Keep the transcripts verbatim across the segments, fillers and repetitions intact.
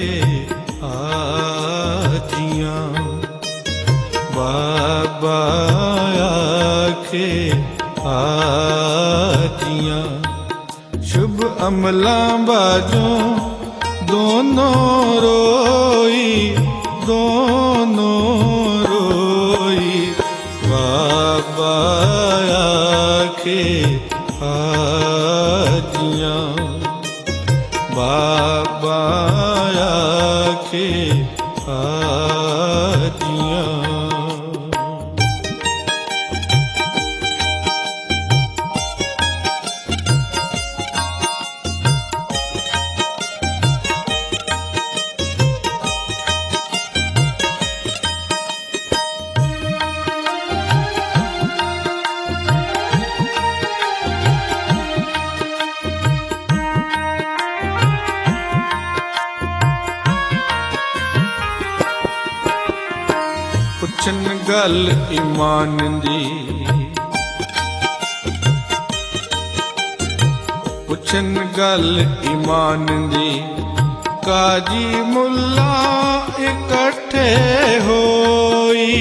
आजियां, बाबा आखे आजियां। शुभ अमलां बाजों दोनों रोई, दोनों रोई, बाबा आखे आजियां, बाबा आखे आजियां। पुछन गल ईमान दी, पुछन गल ईमान दी, काजी मुल्ला इकट्ठे होई।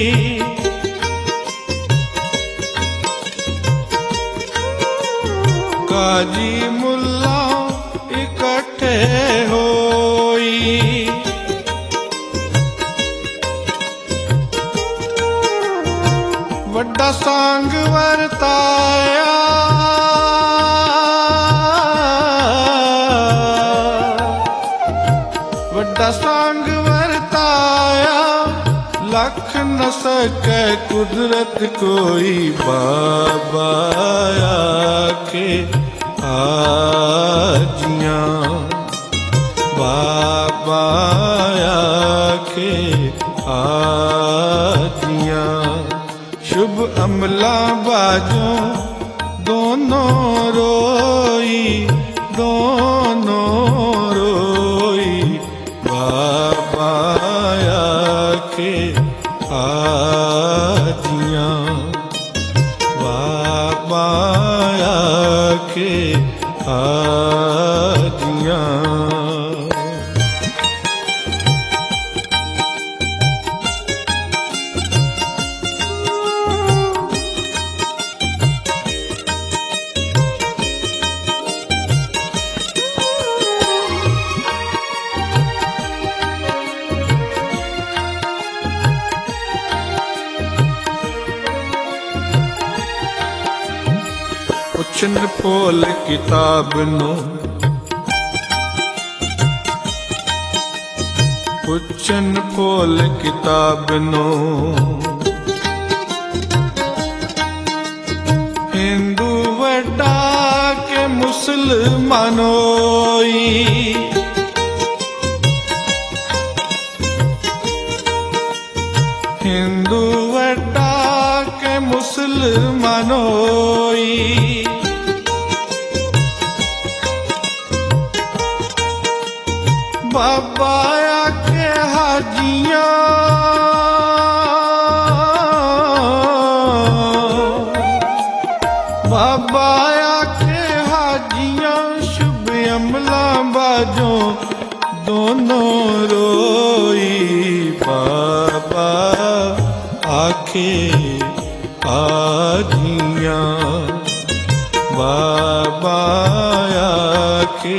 काजी मुल्ला इकट्ठे होई, वड्डा सांग वरताया, वड्डा सांग वरताया, लख न सके कुदरत कोई, बाबा आखे आजियां, बाबा आखे आजियां। शुभ अमला बाजों दोनों रोई, दोनों रोई, बाबा आखे आजियां, बाबा आखे आजियां। पुछन पोल किताब नो, पुछन पोल किताब नो, हिंदू वड्डा के मुसलमानोई। हिंदू वड्डा के मुसलमानोई, बाबा आखे हाजियां, बाबा आखे हाजियां। शुभ अमला बाजों दोनों रोई, बाबा आखे आजियां, बाबा आखे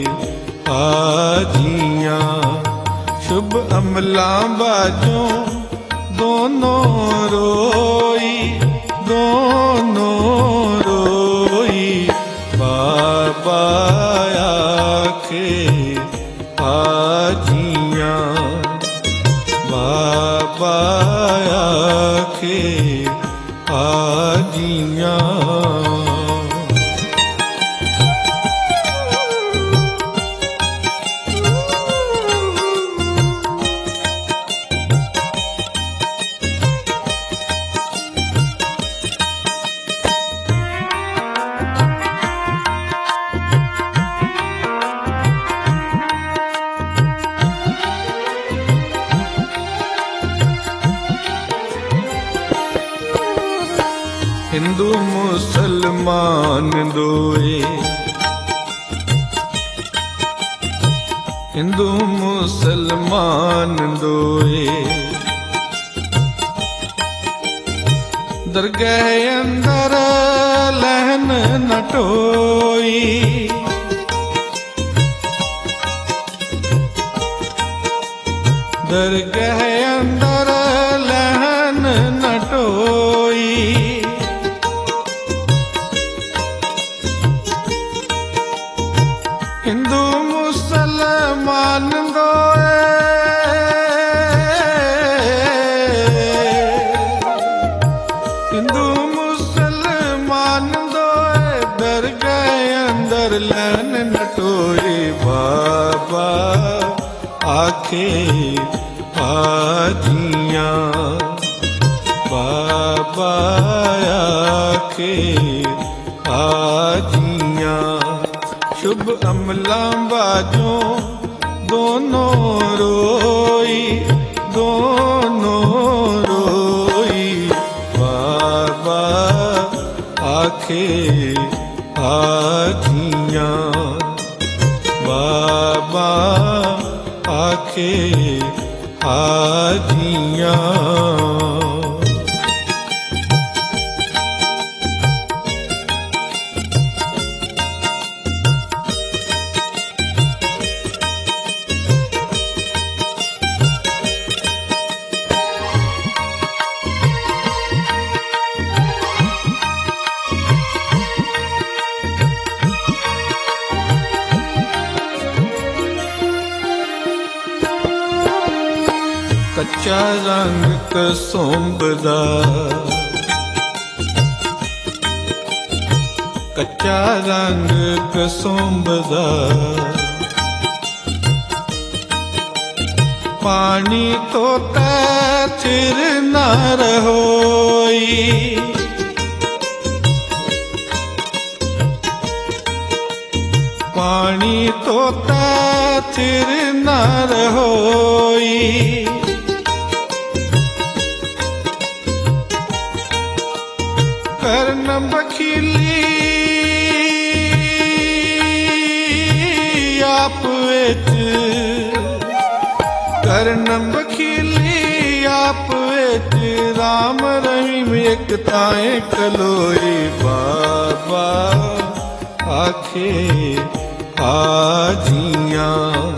आजियां। शुभ अमला बाजों दोनों रोई, दोनों रोई, बाबा आखे आजियां, बाबा आखे आजियां। हिंदू मुसलमान दोए, हिंदू मुसलमान दोए दरगाह अंदर लहन न टोई। दरगाह अंदर लहन न टोई। हिंदू मुसलमान दोए हिंदू मुसलमान दोए दरगाह अंदर लहन न टोई। बाबा आखे हाजियां बाबा आखे हाजियां शुभ अमला बाजों दोनों रोई दोनों रोई। बाबा आखे हाजियां बाबा आखे हाजियां। कच्चा रंग कसोंबदा कच्चा रंग कसोंबदा पानी तो चिर न रहोई। पानी तो चिर न रहोई। करन बखीली आप विच करन बखीली आप विच राम रहीम एक ताए कलोई। बाबा आखे हाजियां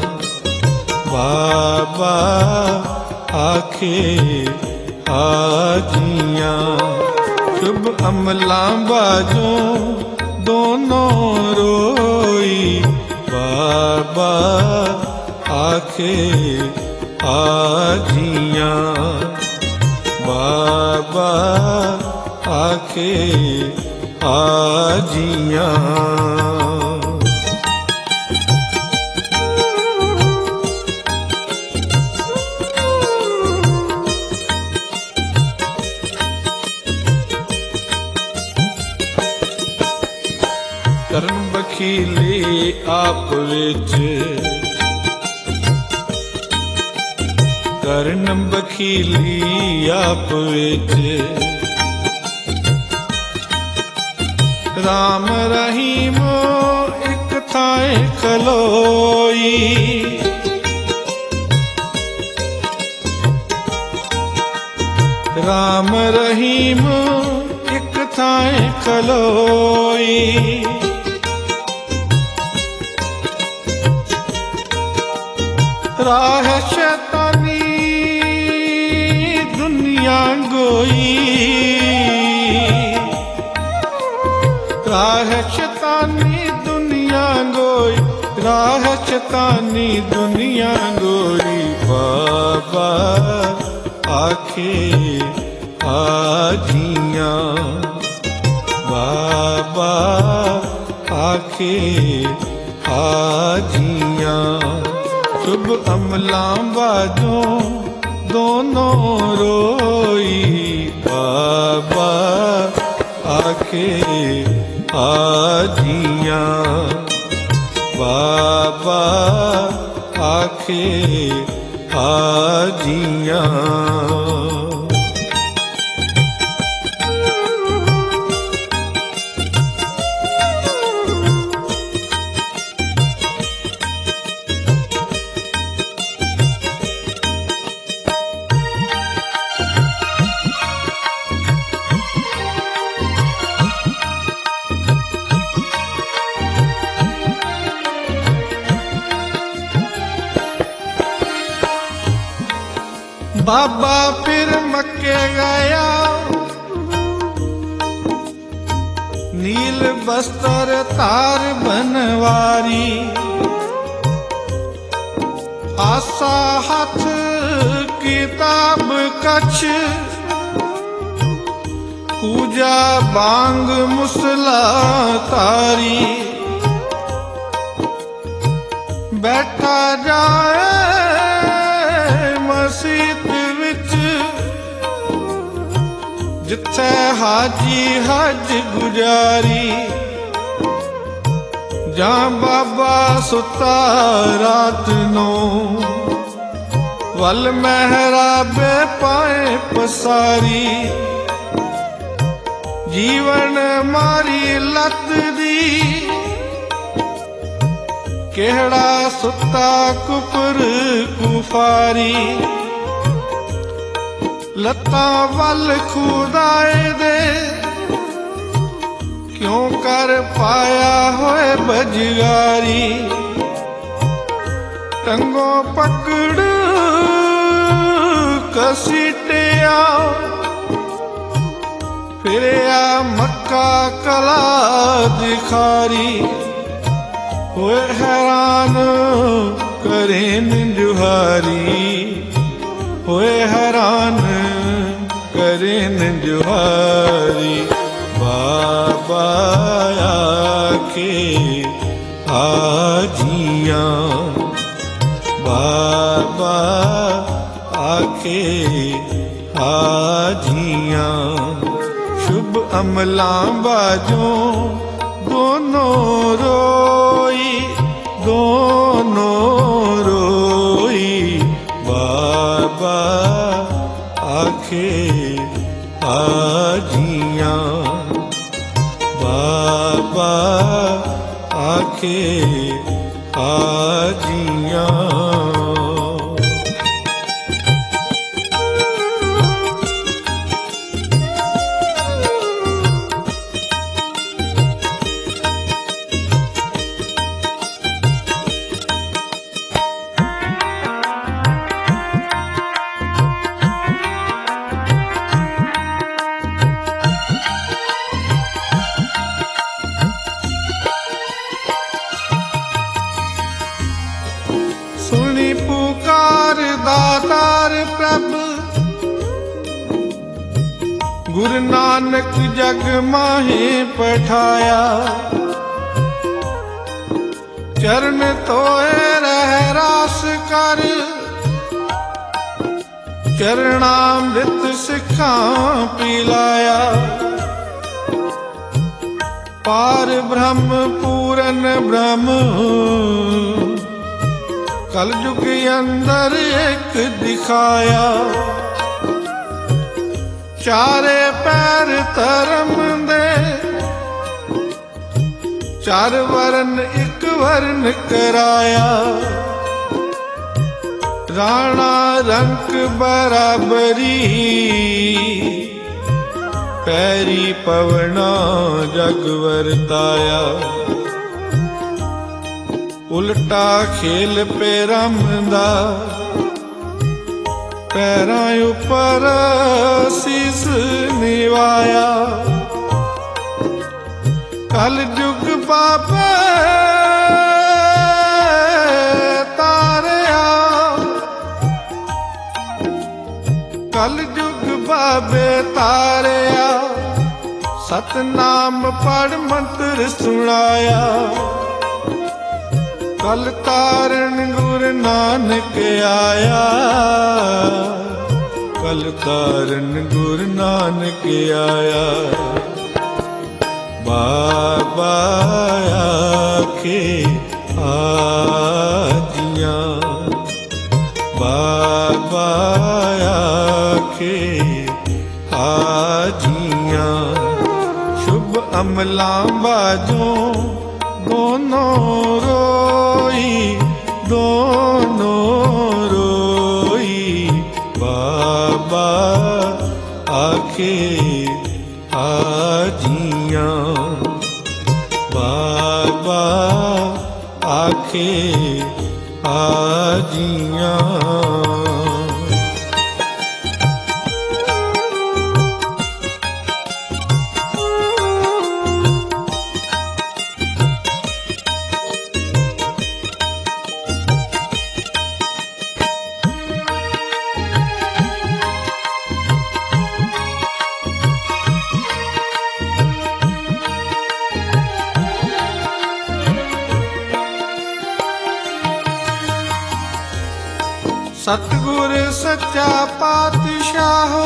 बाबा आखे हाजियां शुभ अमला बाजों दोनों रोई। बाबा आखे हाजियां बाबा आखे हाजियां। करन बखीली आप विच करन बखीली आप विच राम रहीम एक थाए खलोई। राम रहीम एक थाए खलोई। राह शैतानी दुनिया गोई। राह शैतानी दुनिया गोई राह शैतानी दुनिया गोई। बाबा आखे हाजियां बाबा आखे हाजियां शुभ अमला बाजों दोनों रोई। बाबा आखे हाजियां बाबा आखे हाजियां। बाबा फिर मक्के गया, नील बस्तर तार बनवारी, आसा हाथ किताब कछ, पूजा बांग मुसला तारी, बैठा जाए मसीत विच, जिथे हाजी हज गुजारी, जा बाबा सुता रात नो, वल महराबे पाए पसारी, जीवन मारी लत दी, केहड़ा सुता कुपर कुफारी, लत्ता वल खुदाए दे, क्यों कर पाया होए बजगारी, टंगों पकड़ कसीटिया, फिरया मक्का कला दिखारी, होए हैरान करे निजुहारी, होए हैरान करे निजुहारी, बाबा आखे हाजियां, बाबा आखे हाजियां, शुभ अमलां बाजों दोनों रोई, दोनों रोई, बाबा आखे हाजियां, बाबा आखे हाजियां। सुनी पुकार दातार प्रभ, गुरु नानक जग माहे पठाया, चरण तोए रह रास कर, चरणामृत सिखा पिलाया, पार ब्रह्म पूरन ब्रह्म, कल युग अंदर एक दिखाया, चारे पैर धर्म दे, चार वरन एक वर्ण कराया, राणा रंक बराबरी, पैरी पवना जग वरताया, उल्टा खेल पैरमदा, पैरां उपर शीस निवाया, कल युग बाबे तारिया, कल युग बाबे तारिया, सतनाम पढ़ मंत्र सुनाया, कल तारण गुरु नानक आया, कल तारण गुरु नानक आया, बाबा आखे हाजियां, बाबा आखे हाजियां, शुभ अमलां बाजों दोनों रोई, दोनों रोई, बाबा आखे हाजियां, बाबा आखे हाजियां। सतगुर सच्चा पातशाहो,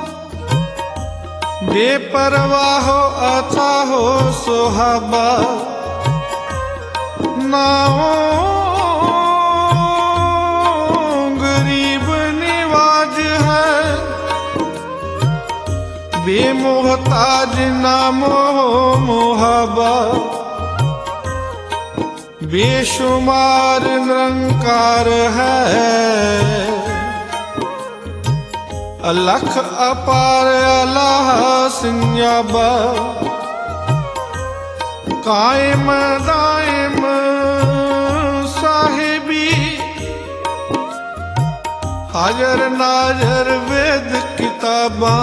बेपरवाहो अथाहो सुहाबा। नाओ गरीब निवाज है, बेमोहताज नामो मोहबा। बेशुमार निरंकार है, अलख अपार अलाह सिंजाबा। कायम दायम साहिबी, हाजर नाजर वेद किताबा।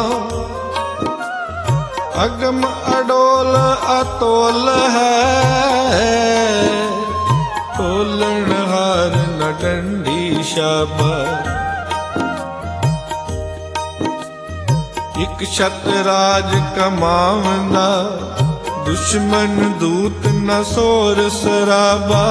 अगम अडोल अतोल है, तोलन हार न डंडी शाबा। एक छतराज कमावंदा, दुश्मन दूत न सोर सराबा।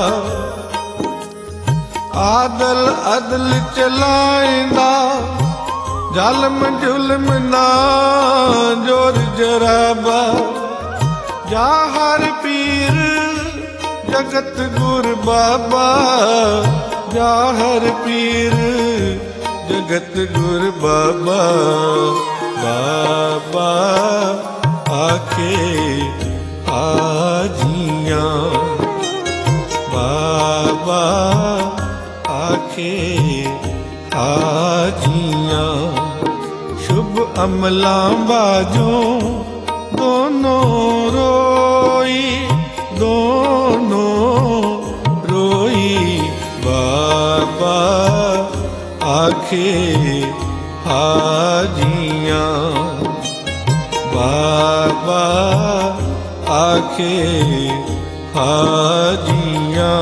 आदल अदल चलाइंदा, जालम जुल्म ना जोर जराबा। जा हर पीर जगत गुर बाबा, जा हर पीर जगत गुर बाबा। बाबा आखे आजियां, बाबा आखे आजियां। शुभ अमलां बाजों दोनों रोई, दोनों रोई। बाबा आखे हाजियां, बाबा आखे हाजियां।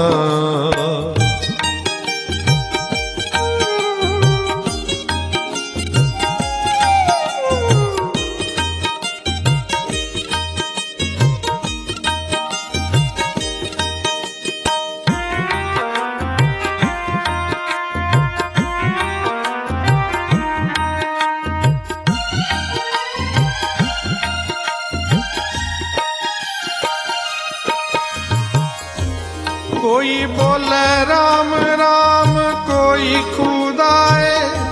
कोई बोले राम राम, कोई खुदाए,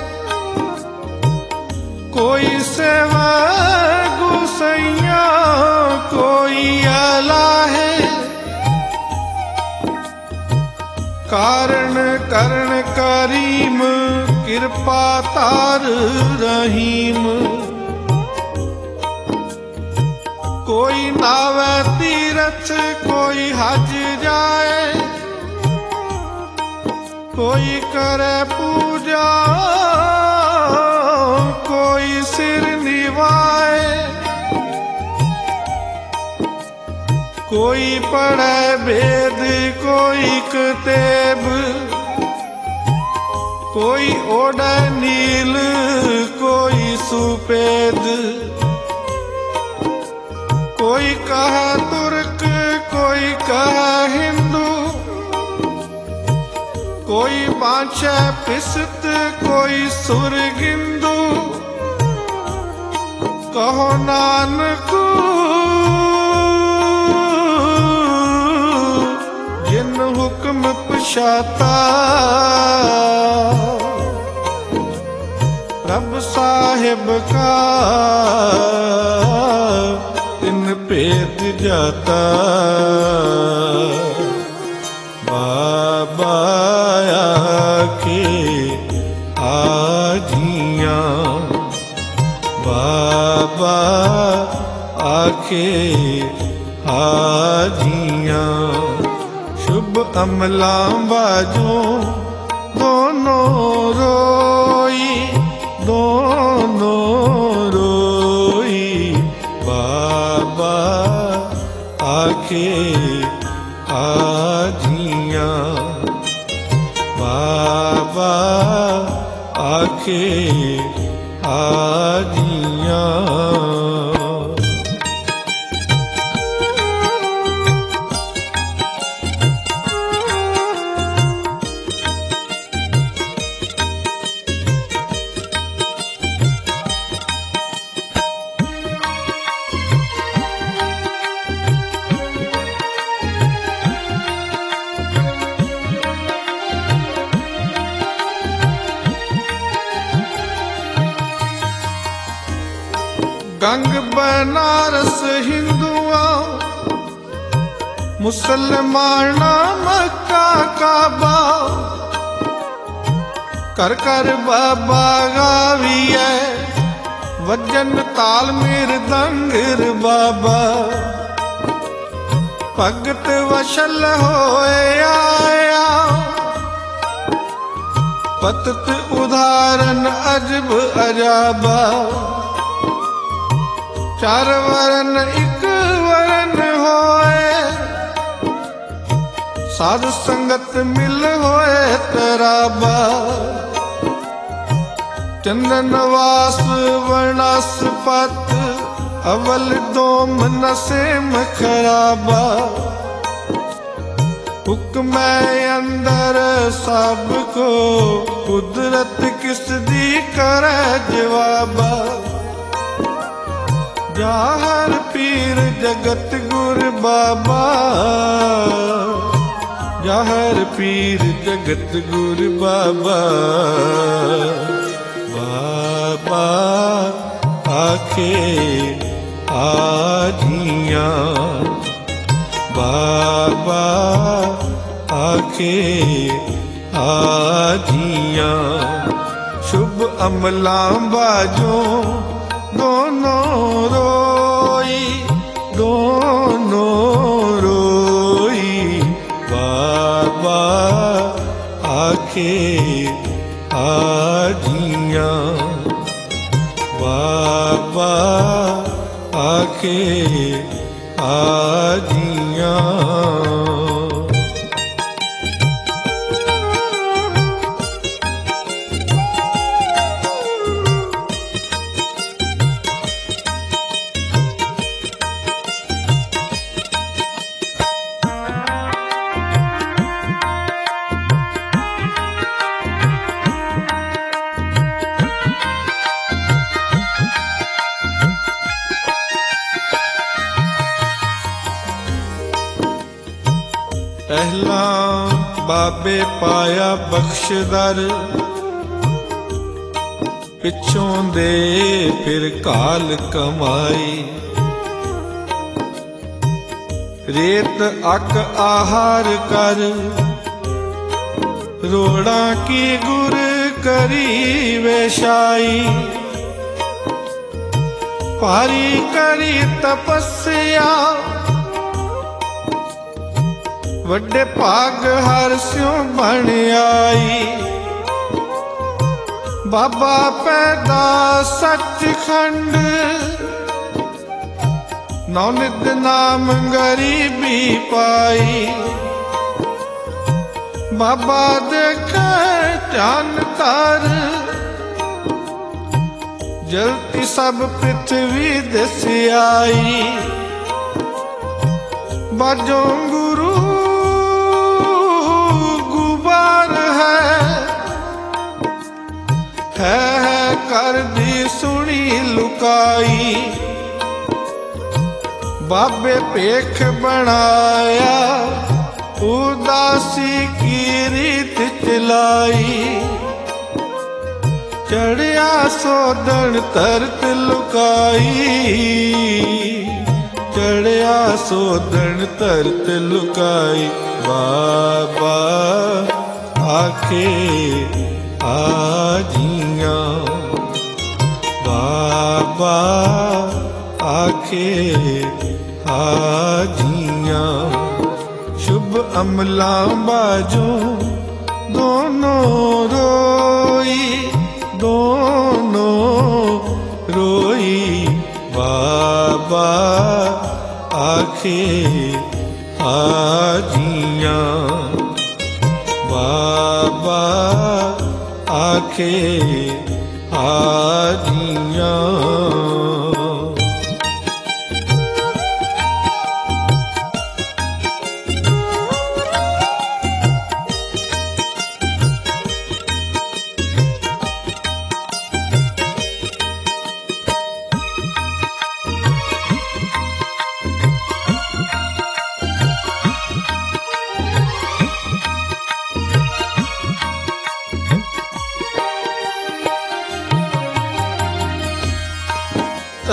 कोई सेवा गुसैया, कोई अलाहे। कारण करण करीम, कृपा तार रहीम। कोई नावे तीरथ, कोई हज जाए, कोई करे पूजा, कोई सिर निवाए। कोई पढ़े वेद, कोई किताब, कोई ओढ़े नील, कोई सुपेद। कोई कहे तुर्क, कोई कहे हिंदू, कोई बांछे पिसत, कोई सुरगिंदू। कहो नानक जिन हुक्म पछाता, रब साहिब का तिन पेद जाता। बाबा आखे आजियां, बाबा आखे आजियां। शुभ अमलां बाजों दोनों रोई, दोनों रोई। बाबा आखे आजियां, बाबा आखे आजियां। कंग बनारस हिंदुआ मुसलमाना मक्का काबा कर कर बाबा गाविए वजन ताल मृदंगर बाबा भगत वशल होए आया पतत उदाहरण अजब अजाबा चार वरन एक वरन होए साध संगत मिल होए तराबा चंदन वास वर्णास्पत अवल दोम नसेम खराबा हुक्म अंदर सबको कुदरत किस दी करे जवाबा जाहर पीर जगत गुर बाबा जाहर पीर जगत गुर बाबा बाबा आखे आजियां बाबा आखे आजियां शुभ अमलां बाजों दोनों रोई दोनों रोई बाबा आखे आजियां बाबा आखे आजियां पहला बाबे पाया बख्शदर पिछों दे फिर काल कमाई रेत अक आहार कर रोड़ा की गुर करी वेशाई पारी करी तपस्या वड्डे भाग हर स्यों बन आई बाबा पैदा सचखंड नौनिद नाम गरीबी पाई बाबा देखे ध्यान तार जलती सब पृथ्वी दिस आई बाजों गुरु है है कर दी सुनी लुकाई बाबे पेख बनाया उदासी की रीत चलाई चढ़िया सोदन तरत लुकाई चढ़िया सोदन तरत लुकाई बाबा आखे आजियां बाबा आखे आजियां शुभ अमलां बाजों दोनों रोई दोनों रोई बाबा आखे आजियां बाबा आखे आजियां